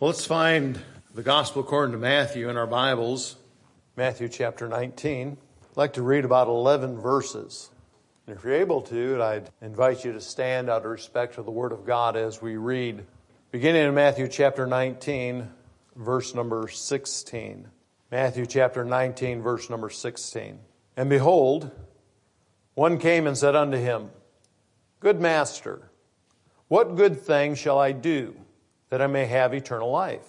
Well, let's find the Gospel according to Matthew in our Bibles. Matthew chapter 19. I'd like to read about 11 verses. And if you're able to, I'd invite you to stand out of respect for the Word of God as we read. Beginning in Matthew chapter 19, verse number 16. Matthew chapter 19, verse number 16. And behold, one came and said unto him, Good master, what good thing shall I do that I may have eternal life?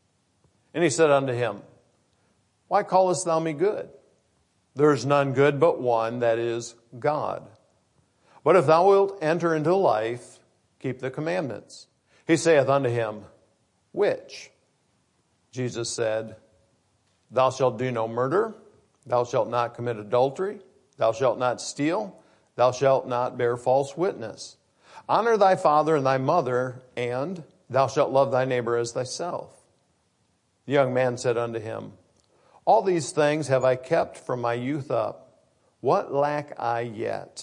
And he said unto him, Why callest thou me good? There is none good but one, that is, God. But if thou wilt enter into life, keep the commandments. He saith unto him, Which? Jesus said, Thou shalt do no murder, thou shalt not commit adultery, thou shalt not steal, thou shalt not bear false witness. Honor thy father and thy mother, and thou shalt love thy neighbor as thyself. The young man said unto him, All these things have I kept from my youth up. What lack I yet?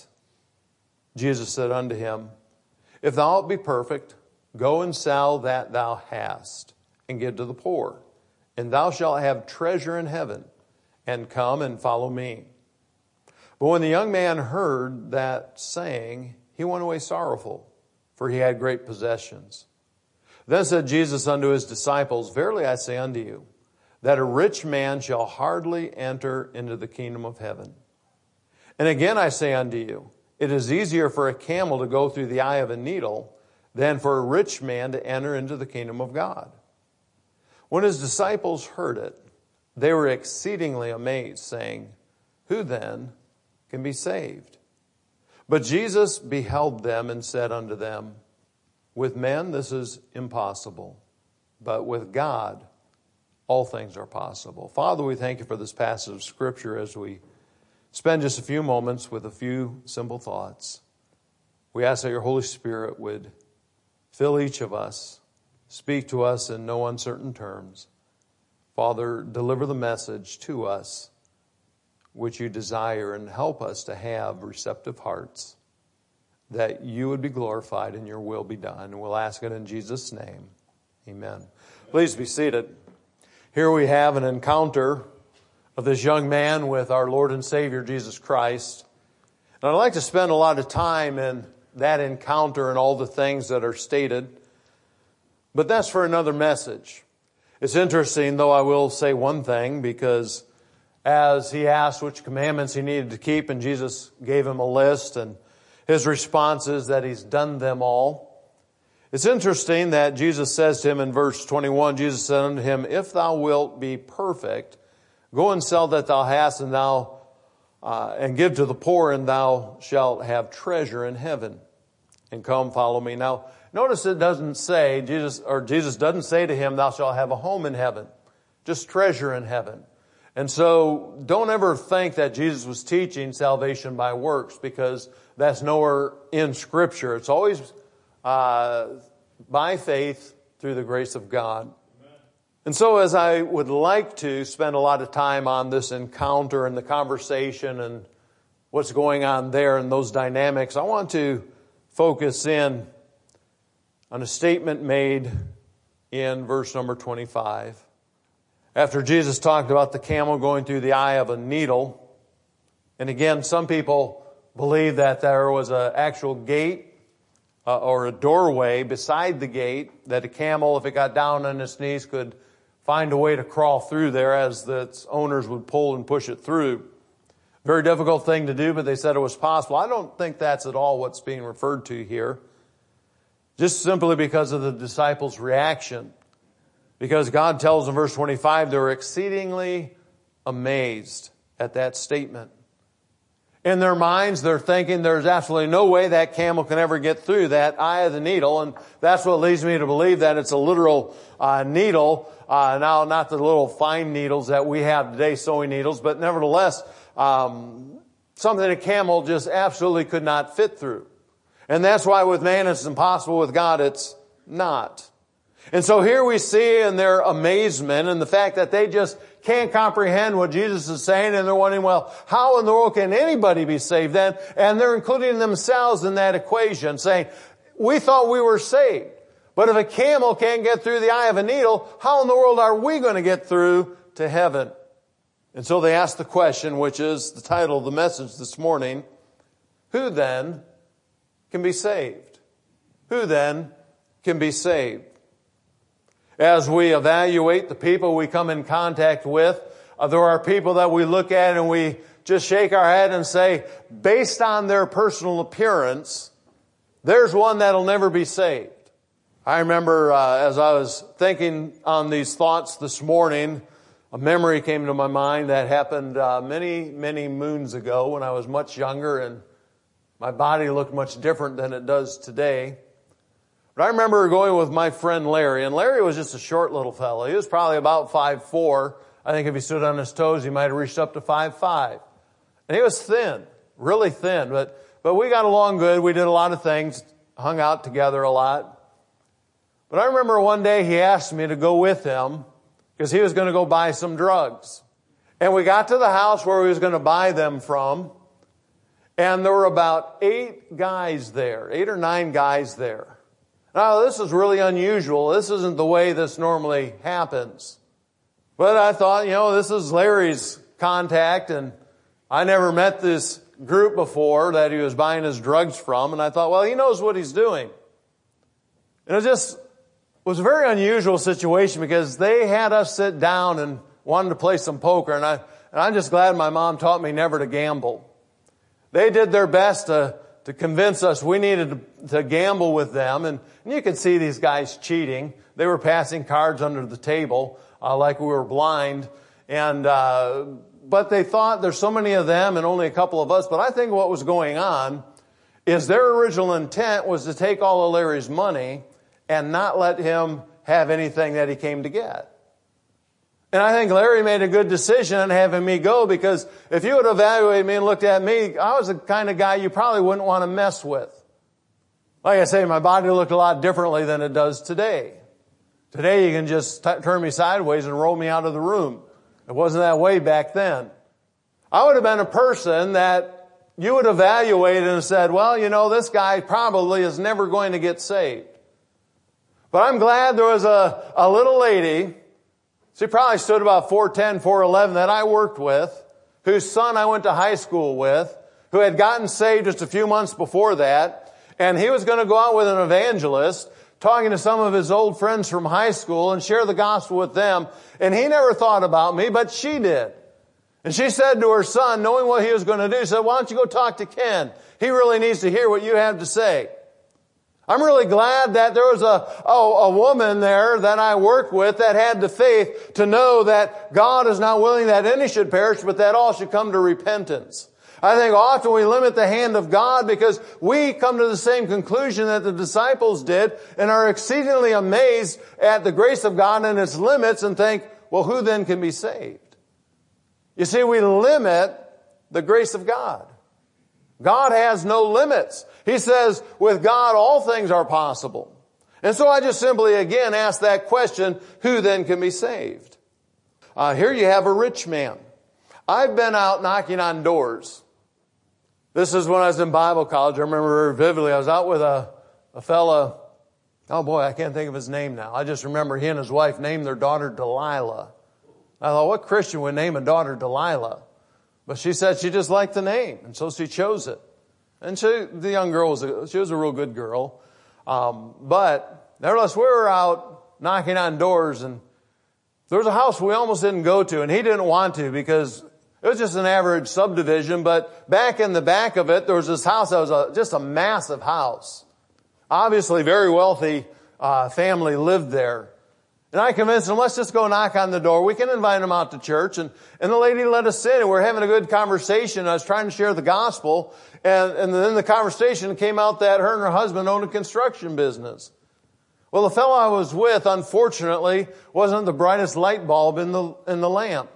Jesus said unto him, If thou wilt be perfect, go and sell that thou hast, and give to the poor, and thou shalt have treasure in heaven, and come and follow me. But when the young man heard that saying, he went away sorrowful, for he had great possessions. Then said Jesus unto his disciples, Verily I say unto you, that a rich man shall hardly enter into the kingdom of heaven. And again I say unto you, it is easier for a camel to go through the eye of a needle than for a rich man to enter into the kingdom of God. When his disciples heard it, they were exceedingly amazed, saying, Who then can be saved? But Jesus beheld them and said unto them, With men this is impossible, but with God all things are possible. Father, we thank you for this passage of Scripture as we spend just a few moments with a few simple thoughts. We ask that your Holy Spirit would fill each of us, speak to us in no uncertain terms. Father, deliver the message to us which you desire, and help us to have receptive hearts, that you would be glorified and your will be done. And we'll ask it in Jesus' name. Amen. Please be seated. Here we have an encounter of this young man with our Lord and Savior, Jesus Christ. And I'd like to spend a lot of time in that encounter and all the things that are stated. But that's for another message. It's interesting, though I will say one thing, because as he asked which commandments he needed to keep, and Jesus gave him a list, and his response is that he's done them all. It's interesting that Jesus says to him in verse 21, Jesus said unto him, If thou wilt be perfect, go and sell that thou hast, and give to the poor, and thou shalt have treasure in heaven. And come, follow me. Now, notice it doesn't say, Jesus doesn't say to him, Thou shalt have a home in heaven, just treasure in heaven. And so don't ever think that Jesus was teaching salvation by works, because that's nowhere in Scripture. It's always by faith through the grace of God. Amen. And so as I would like to spend a lot of time on this encounter and the conversation and what's going on there and those dynamics, I want to focus in on a statement made in verse number 25. After Jesus talked about the camel going through the eye of a needle, and again, some people believe that there was an actual gate or a doorway beside the gate that a camel, if it got down on its knees, could find a way to crawl through there as its owners would pull and push it through. Very difficult thing to do, but they said it was possible. I don't think that's at all what's being referred to here, just simply because of the disciples' reaction. Because God tells in verse 25, they were exceedingly amazed at that statement. In their minds, they're thinking there's absolutely no way that camel can ever get through that eye of the needle. And that's what leads me to believe that it's a literal needle. Now, not the little fine needles that we have today, sewing needles, but nevertheless, something a camel just absolutely could not fit through. And that's why with man it's impossible, with God it's not. And so here we see in their amazement and the fact that they just can't comprehend what Jesus is saying, and they're wondering, well, how in the world can anybody be saved then? And they're including themselves in that equation, saying, we thought we were saved. But if a camel can't get through the eye of a needle, how in the world are we going to get through to heaven? And so they asked the question, which is the title of the message this morning, who then can be saved? Who then can be saved? As we evaluate the people we come in contact with, there are people that we look at and we just shake our head and say, based on their personal appearance, there's one that'll never be saved. I remember as I was thinking on these thoughts this morning, a memory came to my mind that happened many, many moons ago when I was much younger and my body looked much different than it does today. But I remember going with my friend Larry, and Larry was just a short little fellow. He was probably about 5'4". I think if he stood on his toes, he might have reached up to 5'5". And he was thin, really thin, but we got along good. We did a lot of things, hung out together a lot. But I remember one day he asked me to go with him because he was going to go buy some drugs. And we got to the house where he was going to buy them from, and there were about 8 or 9 guys there. Now, this is really unusual. This isn't the way this normally happens. But I thought, this is Larry's contact, and I never met this group before that he was buying his drugs from, and I thought, well, he knows what he's doing. And it was a very unusual situation because they had us sit down and wanted to play some poker, and I'm just glad my mom taught me never to gamble. They did their best to convince us we needed to gamble with them. And you could see these guys cheating. They were passing cards under the table like we were blind. But they thought there's so many of them and only a couple of us. But I think what was going on is their original intent was to take all of Larry's money and not let him have anything that he came to get. And I think Larry made a good decision in having me go, because if you would evaluate me and looked at me, I was the kind of guy you probably wouldn't want to mess with. Like I say, my body looked a lot differently than it does today. Today you can just turn me sideways and roll me out of the room. It wasn't that way back then. I would have been a person that you would evaluate and said, well, this guy probably is never going to get saved. But I'm glad there was a little lady. She probably stood about 4'10", 4'11", that I worked with, whose son I went to high school with, who had gotten saved just a few months before that, and he was going to go out with an evangelist, talking to some of his old friends from high school and share the gospel with them, and he never thought about me, but she did. And she said to her son, knowing what he was going to do, she said, why don't you go talk to Ken? He really needs to hear what you have to say. I'm really glad that there was a woman there that I worked with that had the faith to know that God is not willing that any should perish, but that all should come to repentance. I think often we limit the hand of God because we come to the same conclusion that the disciples did and are exceedingly amazed at the grace of God and its limits and think, well, who then can be saved? You see, we limit the grace of God. God has no limits. He says, with God, all things are possible. And so I just simply again ask that question, who then can be saved? Here you have a rich man. I've been out knocking on doors. This is when I was in Bible college. I remember very vividly. I was out with a fella. Oh boy, I can't think of his name now. I just remember he and his wife named their daughter Delilah. I thought, what Christian would name a daughter Delilah? But she said she just liked the name, and so she chose it. And the young girl she was a real good girl. But nevertheless, we were out knocking on doors, and there was a house we almost didn't go to, and he didn't want to because it was just an average subdivision. But back in the back of it, there was this house that was just a massive house. Obviously, very wealthy family lived there. And I convinced him, let's just go knock on the door. We can invite him out to church. And the lady let us in, and we're having a good conversation. I was trying to share the gospel. And then the conversation came out that her and her husband owned a construction business. Well, the fellow I was with, unfortunately, wasn't the brightest light bulb in the lamp.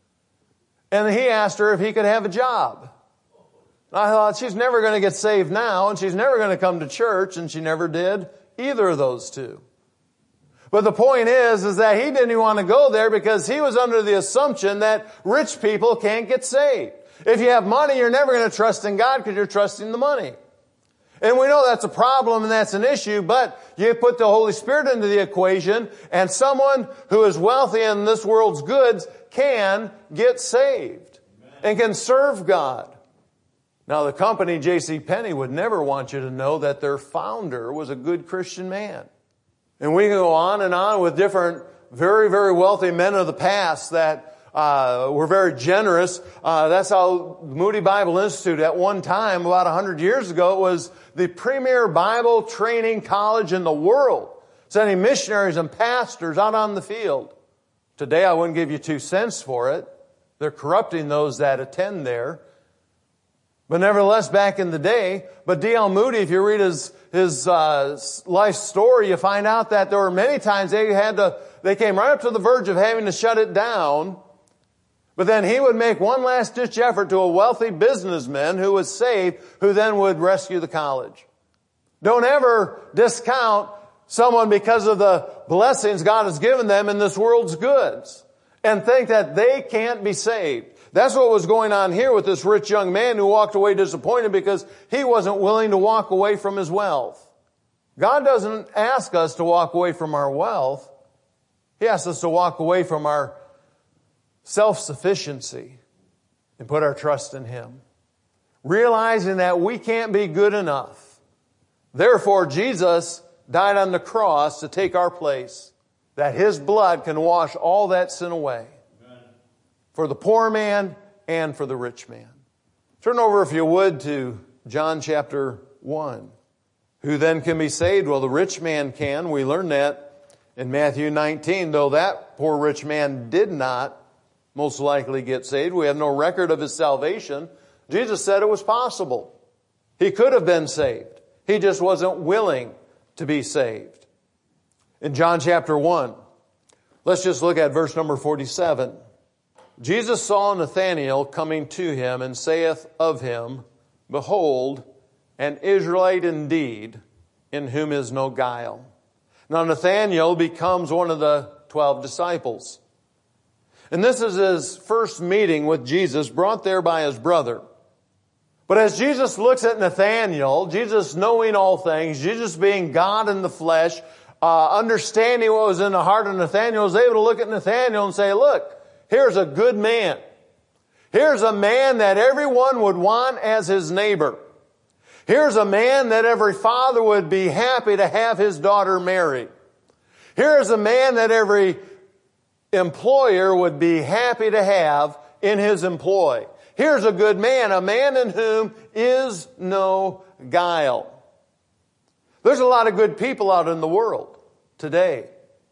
And he asked her if he could have a job. And I thought, she's never going to get saved now, and she's never going to come to church, and she never did either of those two. But the point is that he didn't even want to go there because he was under the assumption that rich people can't get saved. If you have money, you're never going to trust in God because you're trusting the money. And we know that's a problem and that's an issue, but you put the Holy Spirit into the equation, and someone who is wealthy in this world's goods can get saved and can serve God. Now, the company, J.C. Penney, would never want you to know that their founder was a good Christian man. And we can go on with different very, very wealthy men of the past that were very generous. That's how Moody Bible Institute at one time, about 100 years ago, was the premier Bible training college in the world, sending missionaries and pastors out on the field. Today, I wouldn't give you 2 cents for it. They're corrupting those that attend there. But nevertheless, back in the day, but D.L. Moody, if you read his life story, you find out that there were many times they came right up to the verge of having to shut it down. But then he would make one last ditch effort to a wealthy businessman who was saved, who then would rescue the college. Don't ever discount someone because of the blessings God has given them in this world's goods and think that they can't be saved. That's what was going on here with this rich young man who walked away disappointed because he wasn't willing to walk away from his wealth. God doesn't ask us to walk away from our wealth. He asks us to walk away from our self-sufficiency and put our trust in Him. Realizing that we can't be good enough. Therefore, Jesus died on the cross to take our place, that His blood can wash all that sin away. For the poor man and for the rich man. Turn over, if you would, to John chapter 1. Who then can be saved? Well, the rich man can. We learn that in Matthew 19. Though that poor rich man did not most likely get saved, we have no record of his salvation. Jesus said it was possible. He could have been saved. He just wasn't willing to be saved. In John chapter 1, let's just look at verse number 47. Jesus saw Nathanael coming to him and saith of him, Behold, an Israelite indeed, in whom is no guile. Now Nathanael becomes one of the 12 disciples. And this is his first meeting with Jesus, brought there by his brother. But as Jesus looks at Nathanael, Jesus knowing all things, Jesus being God in the flesh, understanding what was in the heart of Nathanael, was able to look at Nathanael and say, look, here's a good man. Here's a man that everyone would want as his neighbor. Here's a man that every father would be happy to have his daughter marry. Here's a man that every employer would be happy to have in his employ. Here's a good man, a man in whom is no guile. There's a lot of good people out in the world today.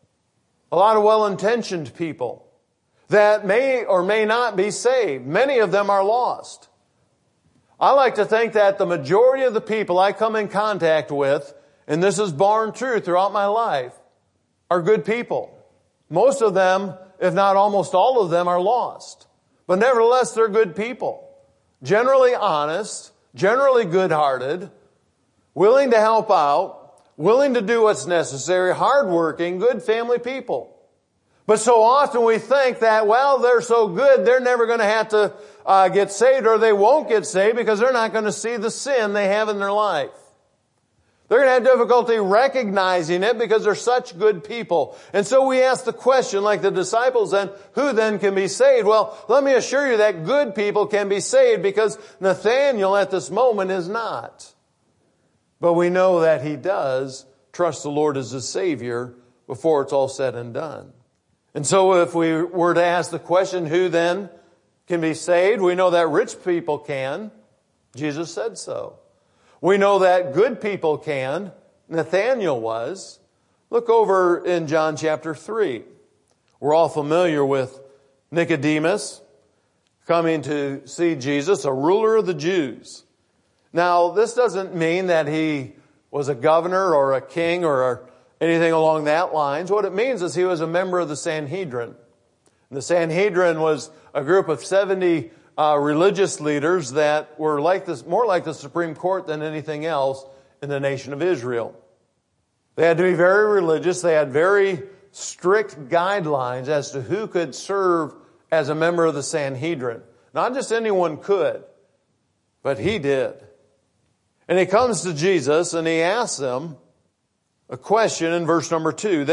A lot of well-intentioned people that may or may not be saved. Many of them are lost. I like to think that the majority of the people I come in contact with, and this is borne true throughout my life, are good people. Most of them, if not almost all of them, are lost. But nevertheless, they're good people. Generally honest, generally good-hearted, willing to help out, willing to do what's necessary, hardworking, good family people. But so often we think that, well, they're so good, they're never going to have to get saved, or they won't get saved because they're not going to see the sin they have in their life. They're going to have difficulty recognizing it because they're such good people. And so we ask the question, like the disciples then, who then can be saved? Well, let me assure you that good people can be saved because Nathanael at this moment is not. But we know that he does trust the Lord as his Savior before it's all said and done. And so if we were to ask the question, who then can be saved? We know that rich people can. Jesus said so. We know that good people can. Nathanael was. Look over in John chapter 3. We're all familiar with Nicodemus coming to see Jesus, a ruler of the Jews. Now, this doesn't mean that he was a governor or a king or anything along that lines. What it means is he was a member of the Sanhedrin. And the Sanhedrin was a group of 70 religious leaders that were like this, more like the Supreme Court than anything else in the nation of Israel. They had to be very religious. They had very strict guidelines as to who could serve as a member of the Sanhedrin. Not just anyone could, but he did. And he comes to Jesus and he asks him a question in verse number 2.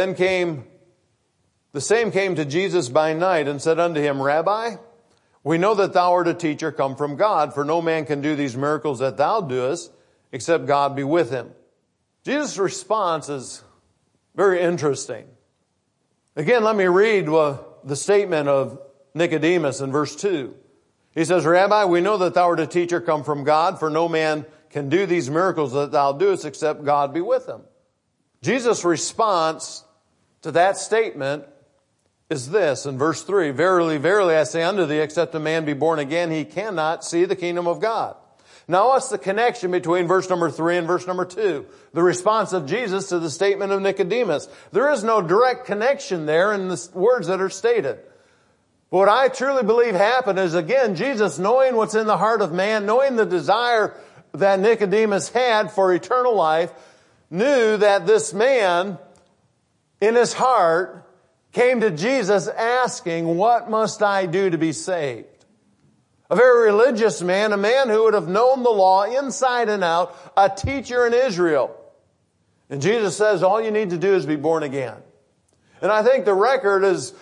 The same came to Jesus by night and said unto him, Rabbi, we know that thou art a teacher come from God, for no man can do these miracles that thou doest, except God be with him. Jesus' response is very interesting. Again, let me read the statement of Nicodemus in verse 2. He says, Rabbi, we know that thou art a teacher come from God, for no man can do these miracles that thou doest, except God be with him. Jesus' response to that statement is this in verse 3, Verily, verily, I say unto thee, except a man be born again, he cannot see the kingdom of God. Now what's the connection between verse number 3 and verse number 2? The response of Jesus to the statement of Nicodemus. There is no direct connection there in the words that are stated. But what I truly believe happened is, again, Jesus, knowing what's in the heart of man, knowing the desire that Nicodemus had for eternal life, knew that this man in his heart came to Jesus asking, what must I do to be saved? A very religious man, a man who would have known the law inside and out, a teacher in Israel. And Jesus says, all you need to do is be born again. And I think the record is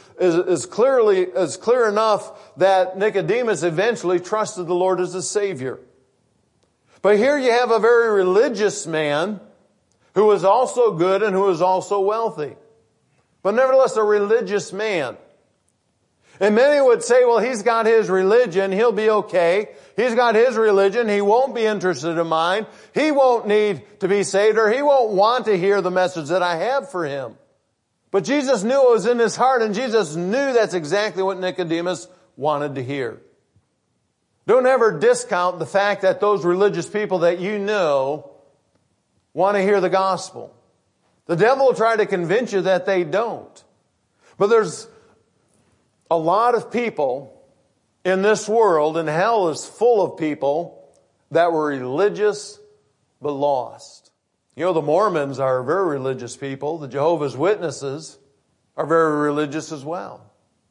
clear enough that Nicodemus eventually trusted the Lord as his Savior. But here you have a very religious man who was also good and who was also wealthy. But nevertheless, a religious man. And many would say, well, he's got his religion, he'll be okay. He's got his religion, he won't be interested in mine. He won't need to be saved, or he won't want to hear the message that I have for him. But Jesus knew it was in his heart, and Jesus knew that's exactly what Nicodemus wanted to hear. Don't ever discount the fact that those religious people that you know want to hear the gospel. The devil will try to convince you that they don't. But there's a lot of people in this world, and hell is full of people that were religious but lost. You know, the Mormons are very religious people. The Jehovah's Witnesses are very religious as well.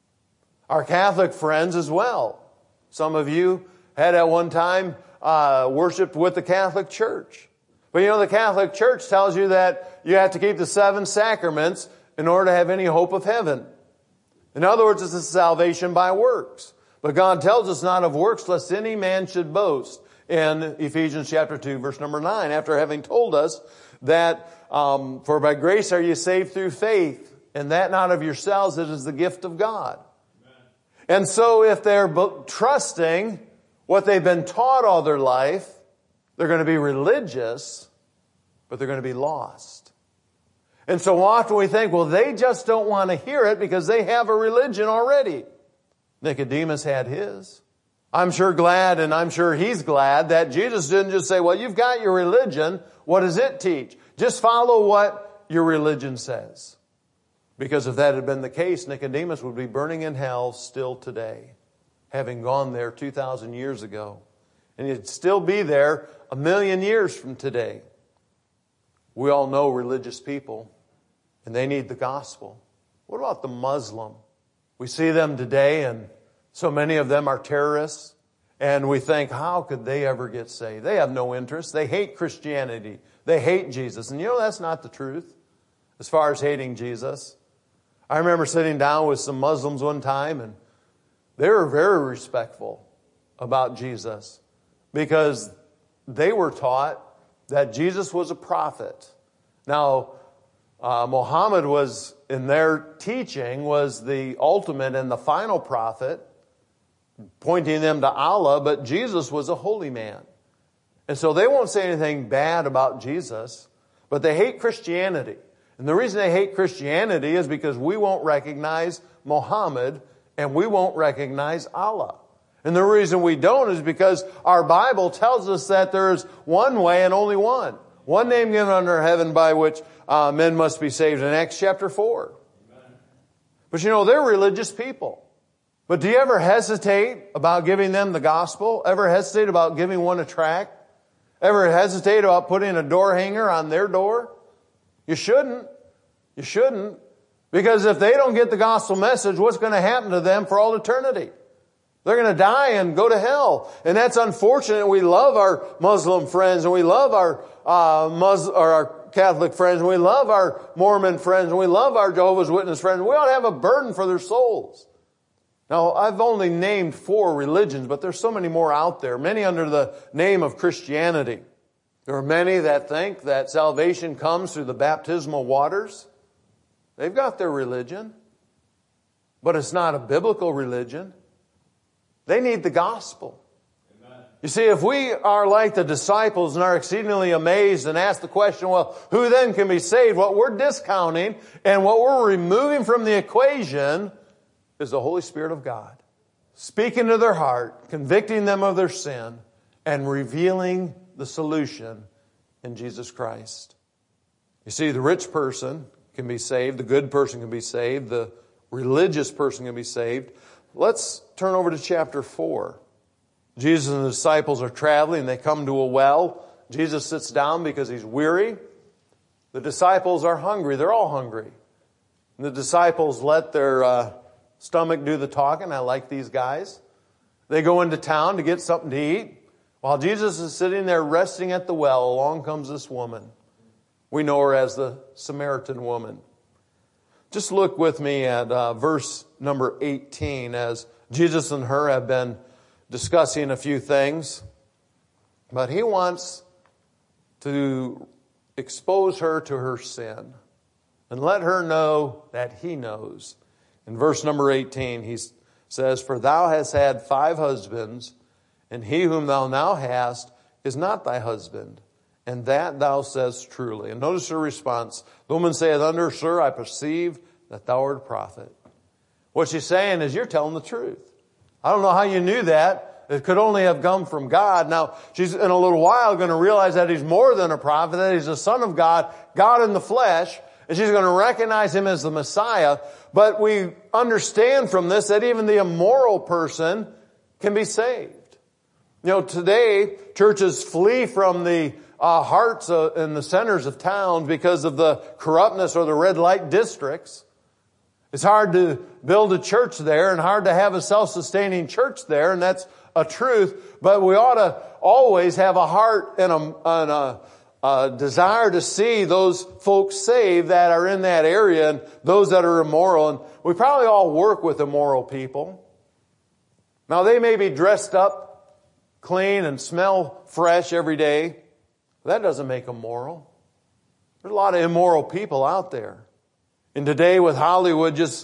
Our Catholic friends as well. Some of you had at one time worshiped with the Catholic Church. But you know, the Catholic Church tells you that you have to keep the 7 sacraments in order to have any hope of heaven. In other words, it's a salvation by works. But God tells us not of works, lest any man should boast, in Ephesians chapter 2, verse number 9, after having told us that, for by grace are you saved through faith, and that not of yourselves, it is the gift of God. Amen. And so if they're trusting what they've been taught all their life, they're going to be religious, but they're going to be lost. And so often we think, well, they just don't want to hear it because they have a religion already. Nicodemus had his. I'm sure glad, and I'm sure he's glad that Jesus didn't just say, well, you've got your religion. What does it teach? Just follow what your religion says. Because if that had been the case, Nicodemus would be burning in hell still today, having gone there 2,000 years ago. And he'd still be there 1,000,000 years from today. We all know religious people, and they need the gospel. What about the Muslim? We see them today, and so many of them are terrorists, and we think, how could they ever get saved? They have no interest. They hate Christianity. They hate Jesus. And you know, that's not the truth as far as hating Jesus. I remember sitting down with some Muslims one time, and they were very respectful about Jesus because they were taught that Jesus was a prophet. Now, Muhammad was, in their teaching, was the ultimate and the final prophet, pointing them to Allah, but Jesus was a holy man. And so they won't say anything bad about Jesus, but they hate Christianity. And the reason they hate Christianity is because we won't recognize Muhammad and we won't recognize Allah. And the reason we don't is because our Bible tells us that there is one way and only one. One name given under heaven by which men must be saved in Acts chapter 4. Amen. But you know, they're religious people. But do you ever hesitate about giving them the gospel? Ever hesitate about giving one a tract? Ever hesitate about putting a door hanger on their door? You shouldn't. You shouldn't. Because if they don't get the gospel message, what's going to happen to them for all eternity? They're going to die and go to hell. And that's unfortunate. We love our Muslim friends, and we love our our Catholic friends, and we love our Mormon friends, and we love our Jehovah's Witness friends. We ought to have a burden for their souls. Now, I've only named 4 religions, but there's so many more out there, many under the name of Christianity. There are many that think that salvation comes through the baptismal waters. They've got their religion, but it's not a biblical religion. They need the gospel. Amen. You see, if we are like the disciples and are exceedingly amazed and ask the question, well, who then can be saved? What we're discounting and what we're removing from the equation is the Holy Spirit of God, speaking to their heart, convicting them of their sin, and revealing the solution in Jesus Christ. You see, the rich person can be saved, the good person can be saved, the religious person can be saved. Let's turn over to chapter 4. Jesus and the disciples are traveling. They come to a well. Jesus sits down because he's weary. The disciples are hungry. They're all hungry. And the disciples let their stomach do the talking. I like these guys. They go into town to get something to eat. While Jesus is sitting there resting at the well, along comes this woman. We know her as the Samaritan woman. Just look with me at verse number 18 as Jesus and her have been discussing a few things. But he wants to expose her to her sin and let her know that he knows. In verse number 18, he says, "For thou hast had 5 husbands, and he whom thou now hast is not thy husband, and that thou says truly." And notice her response. The woman saith unto her, "Sir, I perceive that thou art a prophet." What she's saying is, you're telling the truth. I don't know how you knew that. It could only have come from God. Now, she's in a little while going to realize that he's more than a prophet, that he's the Son of God, God in the flesh, and she's going to recognize him as the Messiah. But we understand from this that even the immoral person can be saved. You know, today, churches flee from the hearts and the centers of towns because of the corruptness or the red light districts. It's hard to build a church there and hard to have a self-sustaining church there, and that's a truth. But we ought to always have a heart and a desire to see those folks saved that are in that area and those that are immoral. And we probably all work with immoral people. Now, they may be dressed up clean and smell fresh every day. That doesn't make them moral. There's a lot of immoral people out there. And today with Hollywood just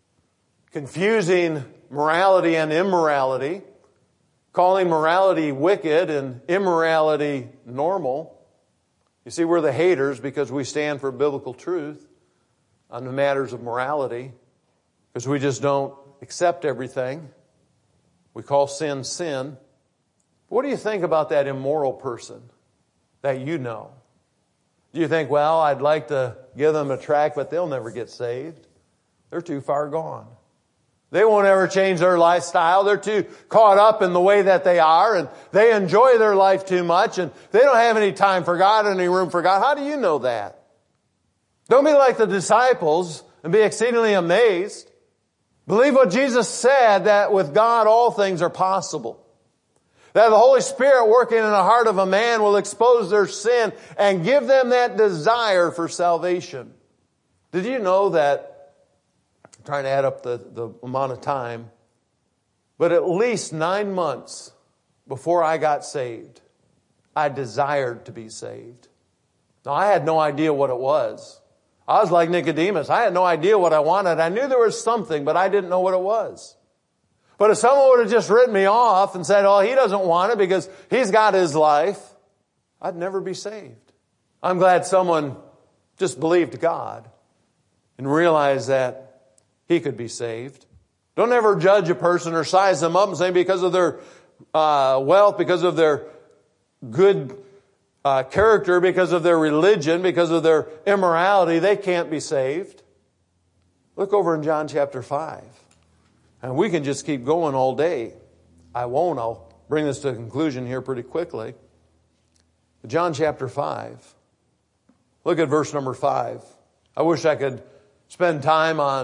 confusing morality and immorality, calling morality wicked and immorality normal. You see, we're the haters because we stand for biblical truth on the matters of morality, because we just don't accept everything. We call sin, sin. What do you think about that immoral person that you know? Do you think, well, I'd like to give them a tract, but they'll never get saved? They're too far gone. They won't ever change their lifestyle. They're too caught up in the way that they are, and they enjoy their life too much, and they don't have any time for God, any room for God. How do you know that? Don't be like the disciples and be exceedingly amazed. Believe what Jesus said, that with God all things are possible. That the Holy Spirit working in the heart of a man will expose their sin and give them that desire for salvation. Did you know that, I'm trying to add up the amount of time, but at least 9 months before I got saved, I desired to be saved. Now, I had no idea what it was. I was like Nicodemus. I had no idea what I wanted. I knew there was something, but I didn't know what it was. But if someone would have just written me off and said, oh, he doesn't want it because he's got his life, I'd never be saved. I'm glad someone just believed God and realized that he could be saved. Don't ever judge a person or size them up and say because of their wealth, because of their good character, because of their religion, because of their immorality, they can't be saved. Look over in John chapter 5. And we can just keep going all day. I won't. I'll bring this to a conclusion here pretty quickly. John chapter 5. Look at verse number 5. I wish I could spend time on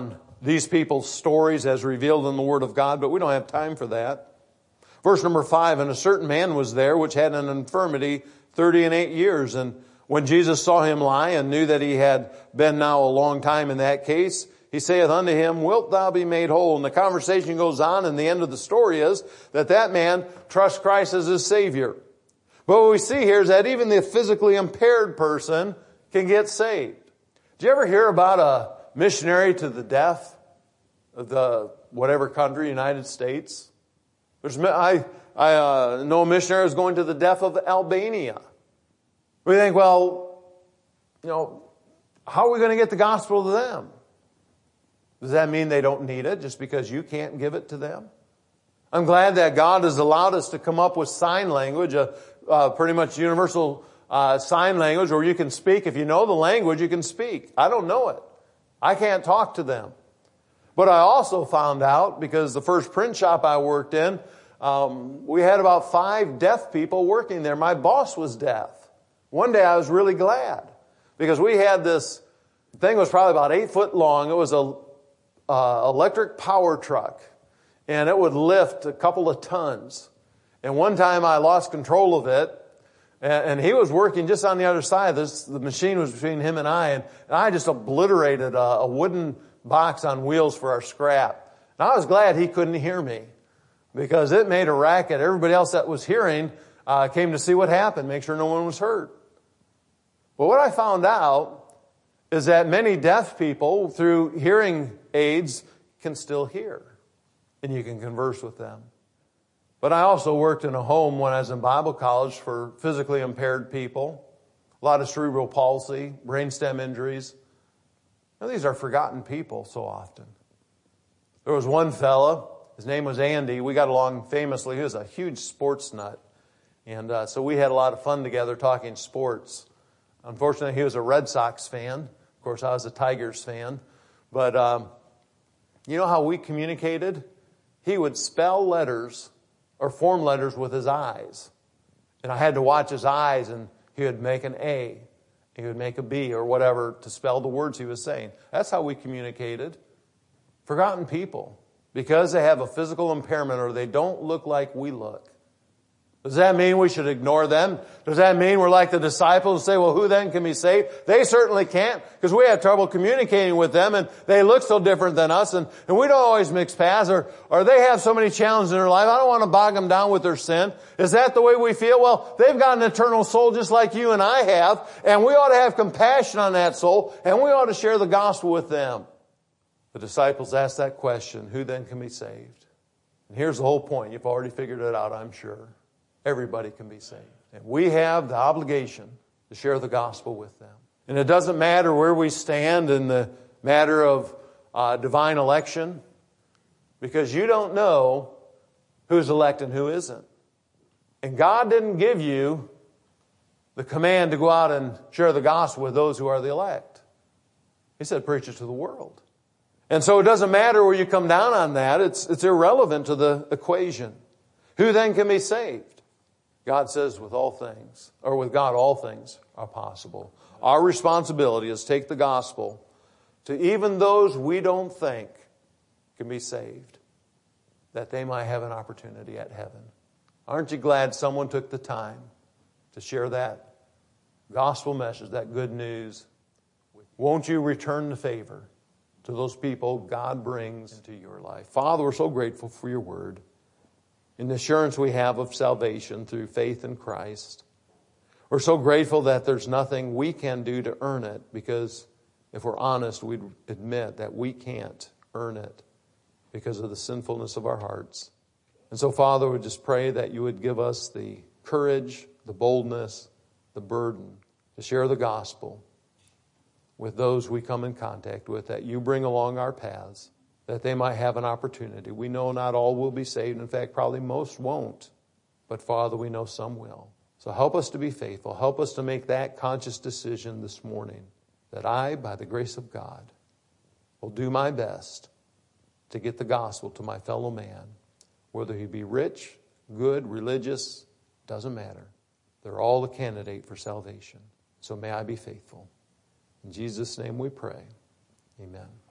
these people's stories as revealed in the Word of God, but we don't have time for that. Verse number 5, and a certain man was there which had an infirmity 38 years. And when Jesus saw him lie and knew that he had been now a long time in that case, he saith unto him, wilt thou be made whole? And the conversation goes on, and the end of the story is that man trusts Christ as his Savior. But what we see here is that even the physically impaired person can get saved. Did you ever hear about a missionary to the deaf of the whatever country, United States? I know a missionary who's going to the deaf of Albania. We think, well, how are we going to get the gospel to them? Does that mean they don't need it just because you can't give it to them? I'm glad that God has allowed us to come up with sign language, pretty much universal sign language, where you can speak. If you know the language, you can speak. I don't know it. I can't talk to them. But I also found out, because the first print shop I worked in, we had about 5 deaf people working there. My boss was deaf. One day I was really glad, because we had this thing was probably about 8 foot long. It was a electric power truck, and it would lift a couple of tons. And one time I lost control of it, and he was working just on the other side. The machine was between him and I just obliterated a wooden box on wheels for our scrap. And I was glad he couldn't hear me, because it made a racket. Everybody else that was hearing came to see what happened, make sure no one was hurt. But what I found out is that many deaf people, through hearing aids, can still hear. And you can converse with them. But I also worked in a home when I was in Bible college for physically impaired people. A lot of cerebral palsy, brainstem injuries. Now, these are forgotten people so often. There was one fella, his name was Andy. We got along famously. He was a huge sports nut. And so we had a lot of fun together talking sports. Unfortunately, he was a Red Sox fan. Of course, I was a Tigers fan. But you know how we communicated? He would spell letters or form letters with his eyes. And I had to watch his eyes, and he would make an A. He would make a B or whatever to spell the words he was saying. That's how we communicated. Forgotten people. Because they have a physical impairment or they don't look like we look. Does that mean we should ignore them? Does that mean we're like the disciples and say, well, who then can be saved? They certainly can't, because we have trouble communicating with them, and they look so different than us, and we don't always mix paths, or they have so many challenges in their life. I don't want to bog them down with their sin. Is that the way we feel? Well, they've got an eternal soul just like you and I have, and we ought to have compassion on that soul, and we ought to share the gospel with them. The disciples asked that question, who then can be saved? And here's the whole point. You've already figured it out, I'm sure. Everybody can be saved. And we have the obligation to share the gospel with them. And it doesn't matter where we stand in the matter of divine election, because you don't know who's elect and who isn't. And God didn't give you the command to go out and share the gospel with those who are the elect. He said, preach it to the world. And so it doesn't matter where you come down on that. It's irrelevant to the equation. Who then can be saved? God says with all things, or with God all things are possible. Our responsibility is to take the gospel to even those we don't think can be saved, that they might have an opportunity at heaven. Aren't you glad someone took the time to share that gospel message, that good news? Won't you return the favor to those people God brings into your life? Father, we're so grateful for your word and the assurance we have of salvation through faith in Christ. We're so grateful that there's nothing we can do to earn it, because if we're honest, we'd admit that we can't earn it because of the sinfulness of our hearts. And so, Father, we just pray that you would give us the courage, the boldness, the burden to share the gospel with those we come in contact with, that you bring along our paths, that they might have an opportunity. We know not all will be saved. In fact, probably most won't. But Father, we know some will. So help us to be faithful. Help us to make that conscious decision this morning, that I, by the grace of God, will do my best to get the gospel to my fellow man. Whether he be rich, good, religious, doesn't matter. They're all a candidate for salvation. So may I be faithful. In Jesus' name we pray. Amen.